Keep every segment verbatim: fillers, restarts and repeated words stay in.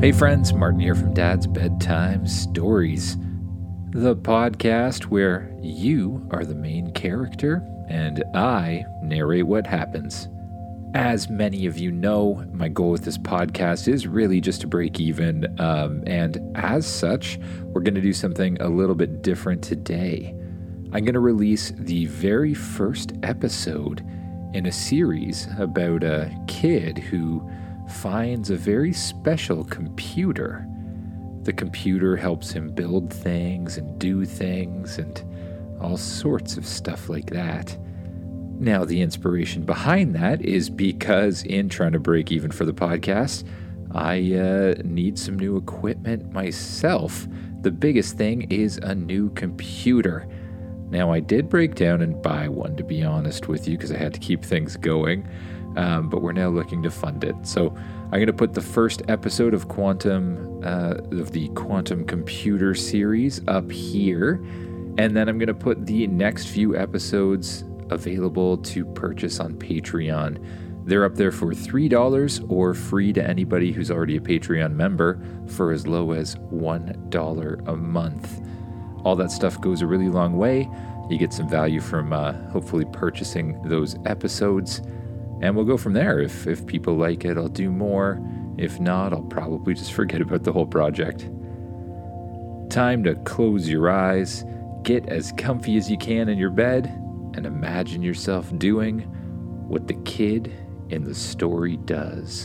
Hey friends, Martin here from Dad's Bedtime Stories, the podcast where you are the main character and I narrate what happens. As many of you know, my goal with this podcast is really just to break even, um, and as such, we're going to do something a little bit different today. I'm going to release the very first episode in a series about a kid who finds a very special computer. The computer helps him build things and do things and all sorts of stuff like that. Now, the inspiration behind that is because in trying to break even for the podcast, I uh, need some new equipment myself. The biggest thing is a new computer. Now, I did break down and buy one, to be honest with you, because I had to keep things going. Um, but we're now looking to fund it. So I'm going to put the first episode of Quantum, uh, of the Quantum Computer series up here. And then I'm going to put the next few episodes available to purchase on Patreon. They're up there for three dollars or free to anybody who's already a Patreon member for as low as one dollar a month. All that stuff goes a really long way. You get some value from uh, hopefully purchasing those episodes. And we'll go from there. If if people like it, I'll do more. If not, I'll probably just forget about the whole project. Time to close your eyes, get as comfy as you can in your bed, and imagine yourself doing what the kid in the story does.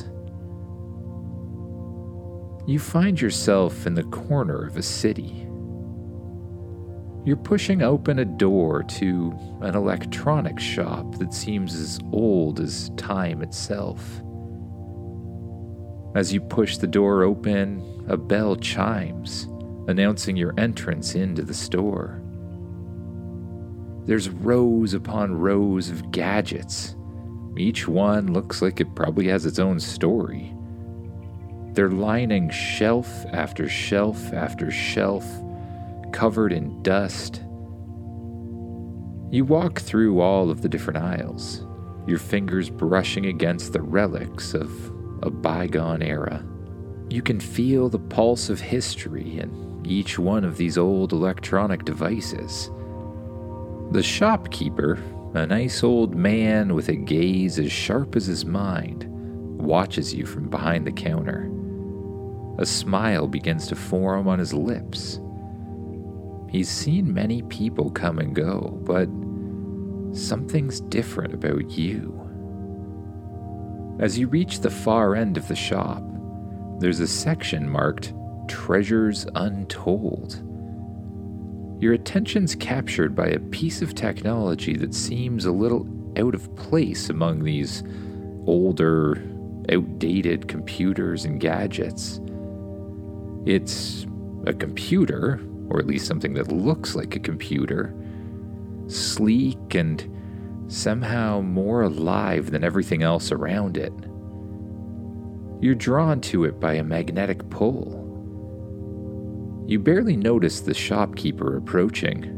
You find yourself in the corner of a city. You're pushing open a door to an electronics shop that seems as old as time itself. As you push the door open, a bell chimes, announcing your entrance into the store. There's rows upon rows of gadgets. Each one looks like it probably has its own story. They're lining shelf after shelf after shelf, covered in dust. You walk through all of the different aisles, your fingers brushing against the relics of a bygone era. You can feel the pulse of history in each one of these old electronic devices. The shopkeeper, a nice old man with a gaze as sharp as his mind, watches you from behind the counter. A smile begins to form on his lips. He's seen many people come and go, but something's different about you. As you reach the far end of the shop, there's a section marked Treasures Untold. Your attention's captured by a piece of technology that seems a little out of place among these older, outdated computers and gadgets. It's a computer, or at least something that looks like a computer, sleek and somehow more alive than everything else around it. You're drawn to it by a magnetic pull. You barely notice the shopkeeper approaching.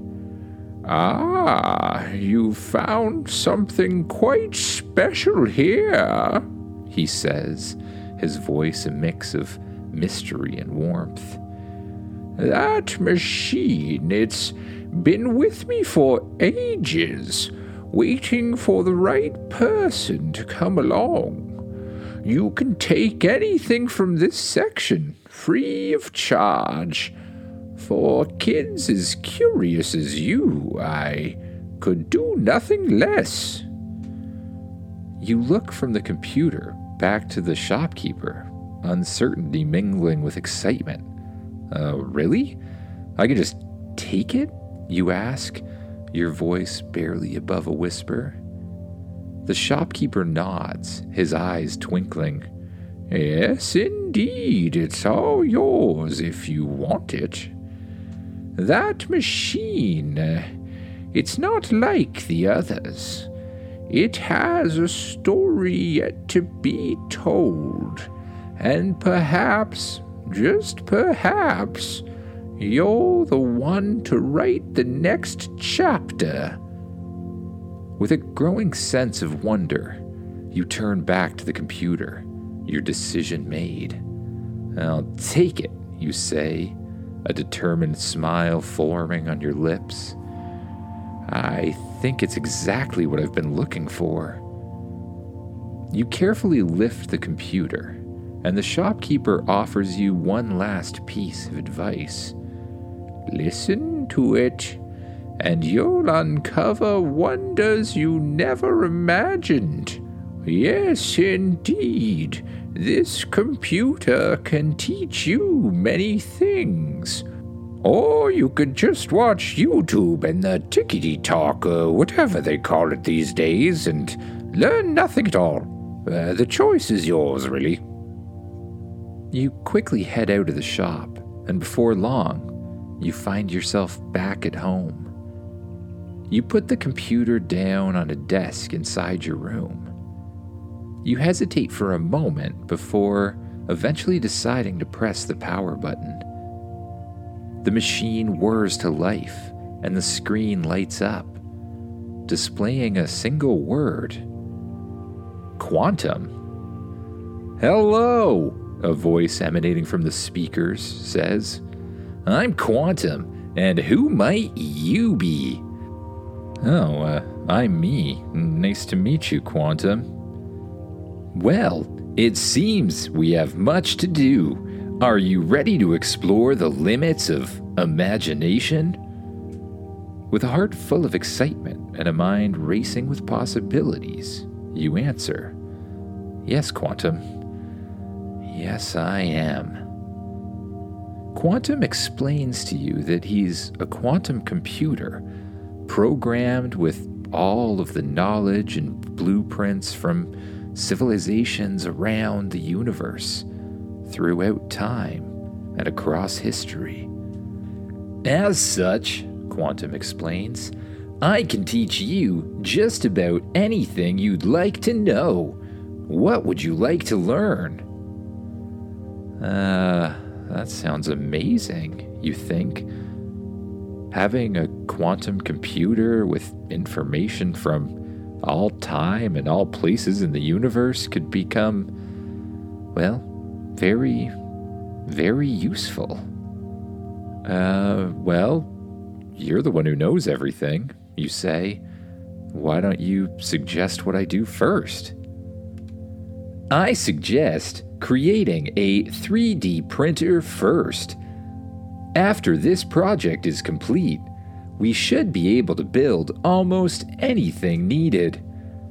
"Ah, you found something quite special here," he says, his voice a mix of mystery and warmth. "That machine, it's been with me for ages, waiting for the right person to come along. You can take anything from this section, free of charge. For kids as curious as you, I could do nothing less." You look from the computer back to the shopkeeper, uncertainty mingling with excitement. Uh, really? I can just take it? You ask, your voice barely above a whisper. The shopkeeper nods, his eyes twinkling. "Yes, indeed, it's all yours if you want it. That machine, uh, it's not like the others. It has a story yet to be told, and perhaps, just perhaps, you're the one to write the next chapter." With a growing sense of wonder, you turn back to the computer, your decision made. "I'll take it," you say, a determined smile forming on your lips. "I think it's exactly what I've been looking for." You carefully lift the computer, and the shopkeeper offers you one last piece of advice. "Listen to it, and you'll uncover wonders you never imagined. Yes, indeed, this computer can teach you many things. Or you could just watch YouTube and the tickety-talk, or whatever they call it these days, and learn nothing at all. Uh, the choice is yours, really." You quickly head out of the shop, and before long, you find yourself back at home. You put the computer down on a desk inside your room. You hesitate for a moment before eventually deciding to press the power button. The machine whirs to life, and the screen lights up, displaying a single word: Quantum. "Hello," a voice emanating from the speakers says. "I'm Quantum, and who might you be?" "Oh, uh, I'm me. Nice to meet you, Quantum." "Well, it seems we have much to do. Are you ready to explore the limits of imagination?" With a heart full of excitement and a mind racing with possibilities, you answer, "Yes, Quantum. Yes, I am." Quantum explains to you that he's a quantum computer programmed with all of the knowledge and blueprints from civilizations around the universe, throughout time and across history. "As such," Quantum explains, "I can teach you just about anything you'd like to know. What would you like to learn?" Uh, that sounds amazing, you think. Having a quantum computer with information from all time and all places in the universe could become, well, very, very useful. Uh, well, you're the one who knows everything, you say. Why don't you suggest what I do first? "I suggest creating a three D printer first. After this project is complete, we should be able to build almost anything needed."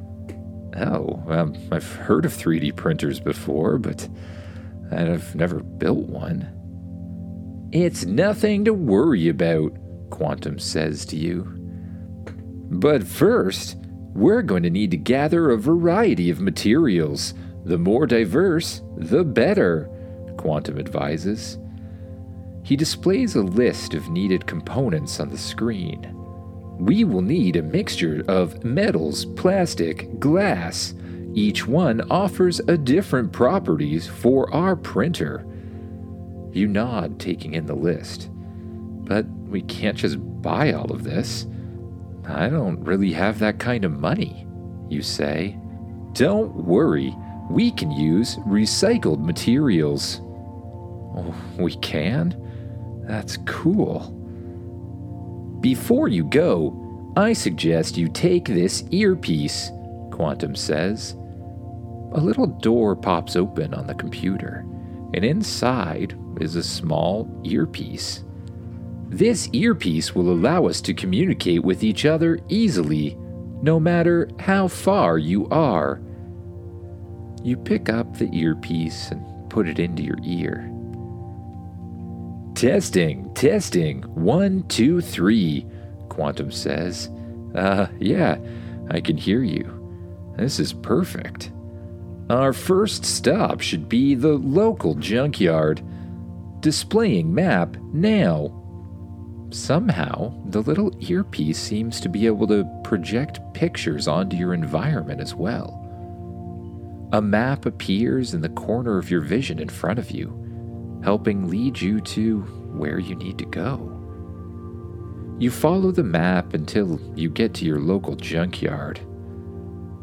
Oh, um, I've heard of three D printers before, but I've never built one. "It's nothing to worry about," Quantum says to you. "But first, we're going to need to gather a variety of materials. The more diverse, the better," Quantum advises. He displays a list of needed components on the screen. "We will need a mixture of metals, plastic, glass. Each one offers a different properties for our printer." You nod, taking in the list. "But we can't just buy all of this. I don't really have that kind of money," you say. "Don't worry, we can use recycled materials." "Oh, we can? That's cool." "Before you go, I suggest you take this earpiece," Quantum says. A little door pops open on the computer, and inside is a small earpiece. "This earpiece will allow us to communicate with each other easily, no matter how far you are." You pick up the earpiece and put it into your ear. "Testing, testing, one, two, three," Quantum says. Uh, yeah, I can hear you. This is perfect. Our first stop should be the local junkyard. Displaying map now." Somehow, the little earpiece seems to be able to project pictures onto your environment as well. A map appears in the corner of your vision in front of you, helping lead you to where you need to go. You follow the map until you get to your local junkyard.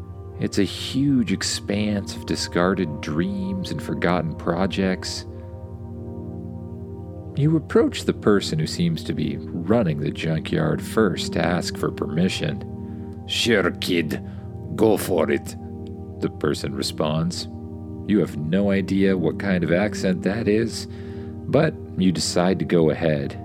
It's a huge expanse of discarded dreams and forgotten projects, You approach the person who seems to be running the junkyard first to ask for permission. "Sure, kid. Go for it," the person responds. You have no idea what kind of accent that is, but you decide to go ahead.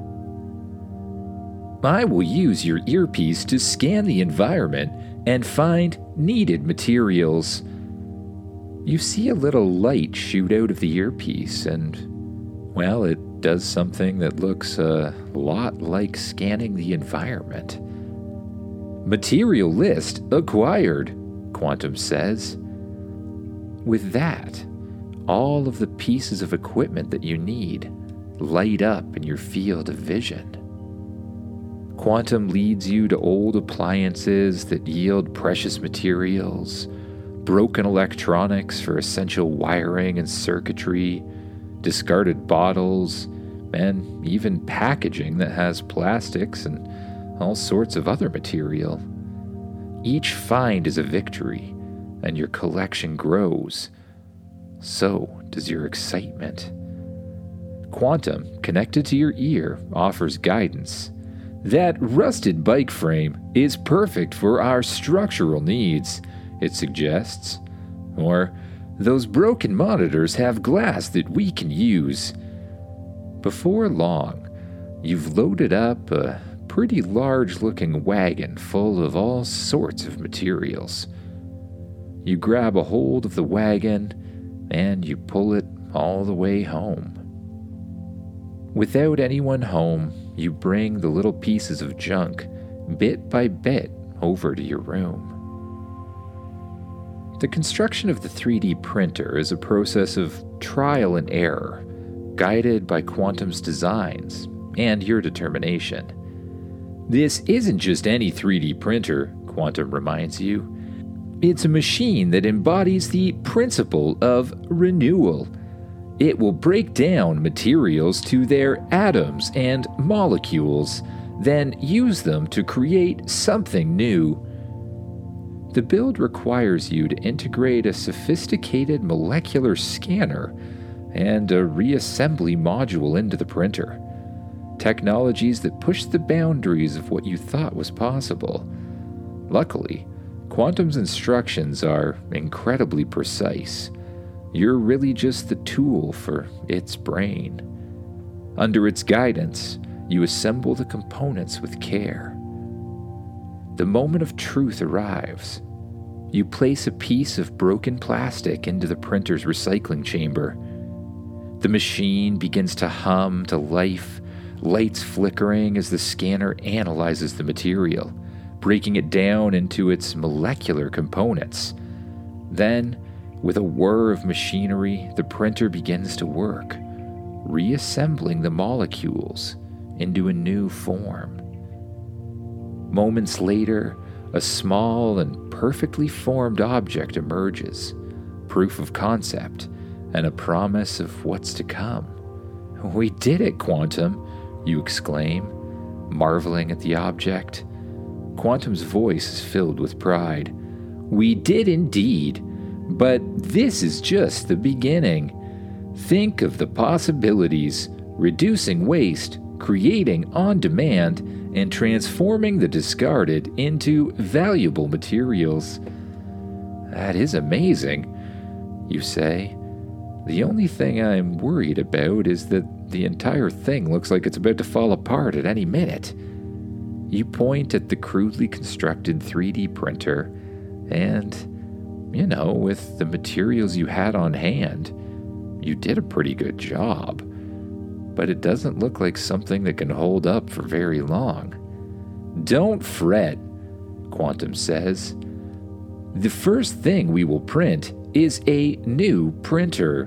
"I will use your earpiece to scan the environment and find needed materials." You see a little light shoot out of the earpiece, and, well, it does something that looks a lot like scanning the environment. "Material list acquired," Quantum says. With that, all of the pieces of equipment that you need light up in your field of vision. Quantum leads you to old appliances that yield precious materials, broken electronics for essential wiring and circuitry, discarded bottles, and even packaging that has plastics and all sorts of other material. Each find is a victory, and your collection grows. So does your excitement. Quantum, connected to your ear, offers guidance. "That rusted bike frame is perfect for our structural needs," it suggests. Or, "those broken monitors have glass that we can use." Before long, you've loaded up a pretty large-looking wagon full of all sorts of materials. You grab a hold of the wagon, and you pull it all the way home. Without anyone home, you bring the little pieces of junk, bit by bit, over to your room. The construction of the three D printer is a process of trial and error, guided by Quantum's designs and your determination. "This isn't just any three D printer," Quantum reminds you. "It's a machine that embodies the principle of renewal. It will break down materials to their atoms and molecules, then use them to create something new." The build requires you to integrate a sophisticated molecular scanner and a reassembly module into the printer. Technologies that push the boundaries of what you thought was possible. Luckily, Quantum's instructions are incredibly precise. You're really just the tool for its brain. Under its guidance, you assemble the components with care. The moment of truth arrives. You place a piece of broken plastic into the printer's recycling chamber. The machine begins to hum to life, lights flickering as the scanner analyzes the material, breaking it down into its molecular components. Then, with a whir of machinery, the printer begins to work, reassembling the molecules into a new form. Moments later, a small and perfectly formed object emerges, proof of concept and a promise of what's to come. "We did it, Quantum," you exclaim, marveling at the object. Quantum's voice is filled with pride. "We did indeed, but this is just the beginning. Think of the possibilities, reducing waste, creating on demand, and transforming the discarded into valuable materials." "That is amazing," you say. "The only thing I'm worried about is that the entire thing looks like it's about to fall apart at any minute." You point at the crudely constructed three D printer, and, you know, with the materials you had on hand, you did a pretty good job. But it doesn't look like something that can hold up for very long. "Don't fret," Quantum says. "The first thing we will print is a new printer."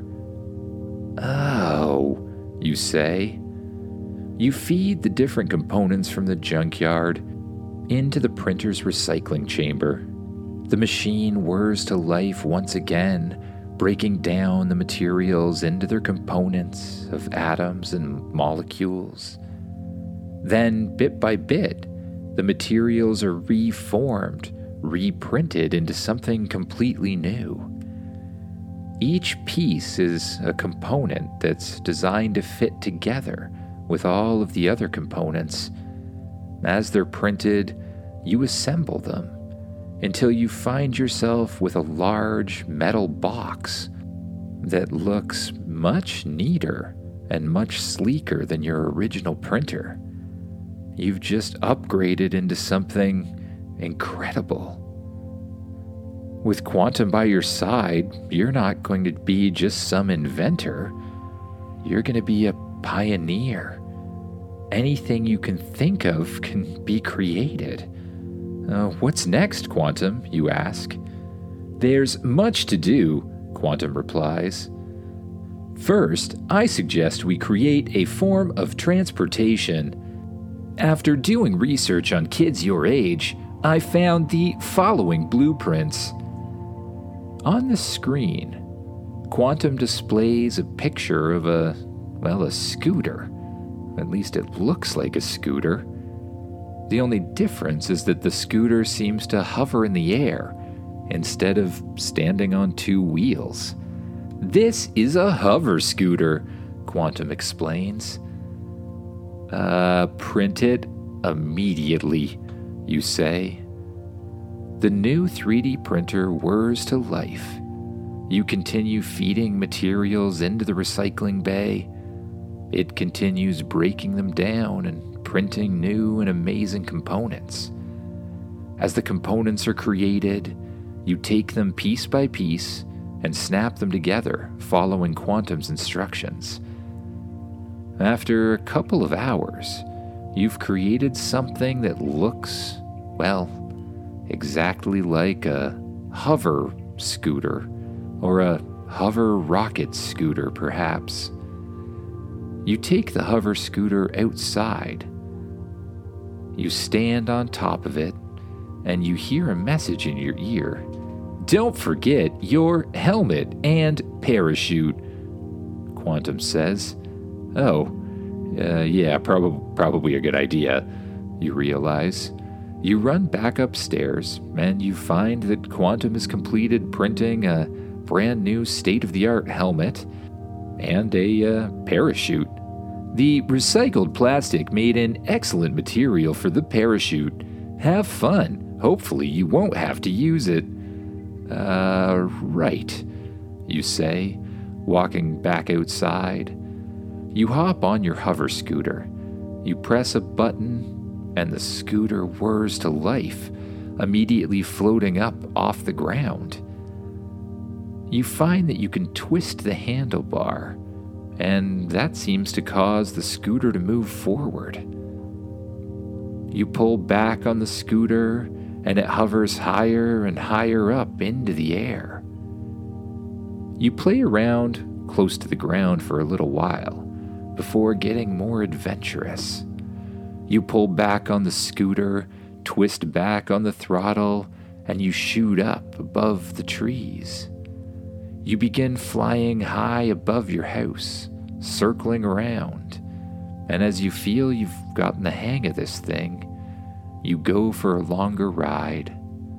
"Oh," you say. You feed the different components from the junkyard into the printer's recycling chamber. The machine whirs to life once again, breaking down the materials into their components of atoms and molecules. Then, bit by bit, the materials are reformed, reprinted into something completely new. Each piece is a component that's designed to fit together with all of the other components. As they're printed, you assemble them until you find yourself with a large metal box that looks much neater and much sleeker than your original printer. You've just upgraded into something incredible. With Quantum by your side, you're not going to be just some inventor. You're going to be a pioneer. Anything you can think of can be created. Uh, what's next, Quantum, you ask? There's much to do, Quantum replies. First, I suggest we create a form of transportation. After doing research on kids your age, I found the following blueprints. On the screen, Quantum displays a picture of a, well, a scooter. At least it looks like a scooter. The only difference is that the scooter seems to hover in the air instead of standing on two wheels. This is a hover scooter, Quantum explains. Uh, print it immediately, you say. The new three D printer whirs to life. You continue feeding materials into the recycling bay. It continues breaking them down and printing new and amazing components. As the components are created, you take them piece by piece and snap them together, following Quantum's instructions. After a couple of hours, you've created something that looks, well, exactly like a hover scooter, or a hover rocket scooter, perhaps. You take the hover scooter outside. You stand on top of it, and you hear a message in your ear. Don't forget your helmet and parachute, Quantum says. Oh, uh, yeah, prob- probably a good idea, you realize. You run back upstairs, and you find that Quantum has completed printing a brand new state-of-the-art helmet and a uh, parachute. The recycled plastic made an excellent material for the parachute. Have fun. Hopefully you won't have to use it. Uh, right, you say, walking back outside. You hop on your hover scooter. You press a button, and the scooter whirs to life, immediately floating up off the ground. You find that you can twist the handlebar, and that seems to cause the scooter to move forward. You pull back on the scooter, and it hovers higher and higher up into the air. You play around close to the ground for a little while before getting more adventurous. You pull back on the scooter, twist back on the throttle, and you shoot up above the trees. You begin flying high above your house, circling around, and as you feel you've gotten the hang of this thing, you go for a longer ride.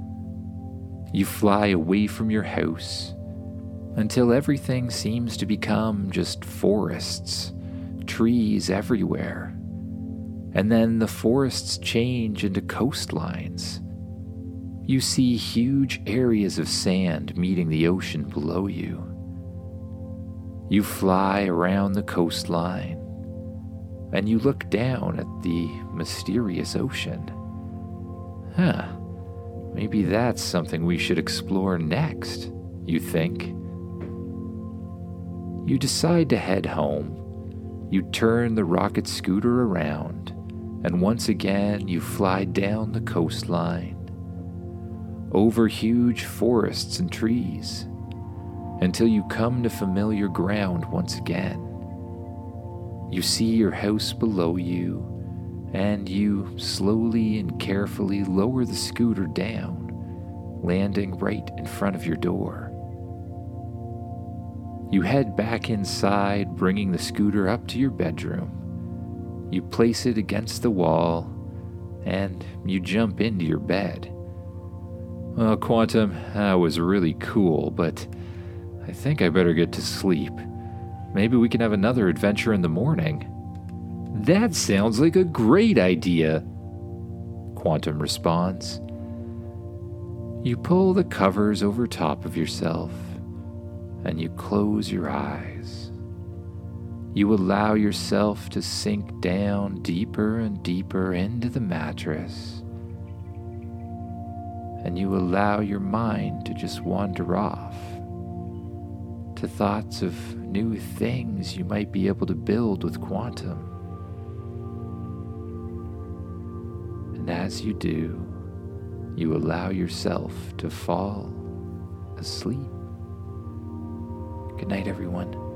You fly away from your house until everything seems to become just forests, trees everywhere. And then the forests change into coastlines. You see huge areas of sand meeting the ocean below you. You fly around the coastline, and you look down at the mysterious ocean. Huh, maybe that's something we should explore next, you think. You decide to head home. You turn the rocket scooter around, and once again you fly down the coastline, over huge forests and trees, until you come to familiar ground once again. You see your house below you, and you slowly and carefully lower the scooter down, landing right in front of your door. You head back inside, bringing the scooter up to your bedroom. You place it against the wall, and you jump into your bed. Well, Quantum, that was really cool, but I think I better get to sleep. Maybe we can have another adventure in the morning. That sounds like a great idea, Quantum responds. You pull the covers over top of yourself and you close your eyes. You allow yourself to sink down deeper and deeper into the mattress. And you allow your mind to just wander off to thoughts of new things you might be able to build with Quantum. And as you do, you allow yourself to fall asleep. Good night, everyone.